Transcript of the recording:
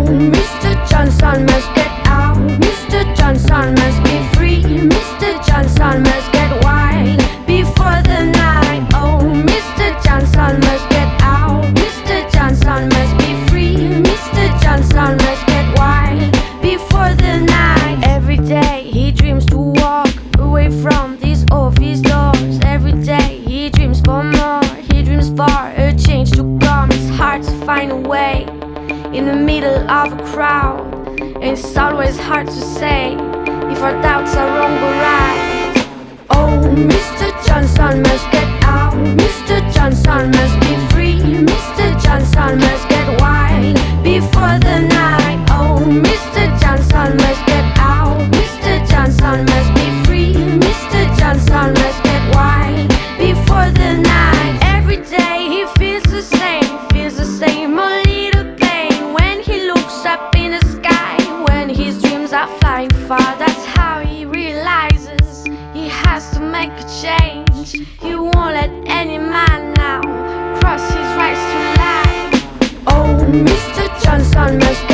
Mr. Johnson must get out. Mr. Johnson must be free. Mr. Johnson must get wild before the night. Oh, Mr. Johnson must get out. Mr. Johnson must be free. Mr. Johnson must get wild before the night. Every day he dreams to walk away from these office doors. Every day he dreams for more. He dreams for a change to come. It's hard to find a way in the middle of a crowd, and it's always hard to say if our doubts are wrong or right. Oh, Mr. Johnson must get out. Mr. Johnson must be free. Mr. Johnson must get wild before the night. Oh, Mr. Johnson must get out. Mr. Johnson must be free. Mr. Johnson must get wild before the night. Every day he feels the same, a little pain when he looks up in the sky. When his dreams are flying far, that's how he realizes he has to make a change. He won't let any man now cross his rights to life. Oh, Mr. Johnson must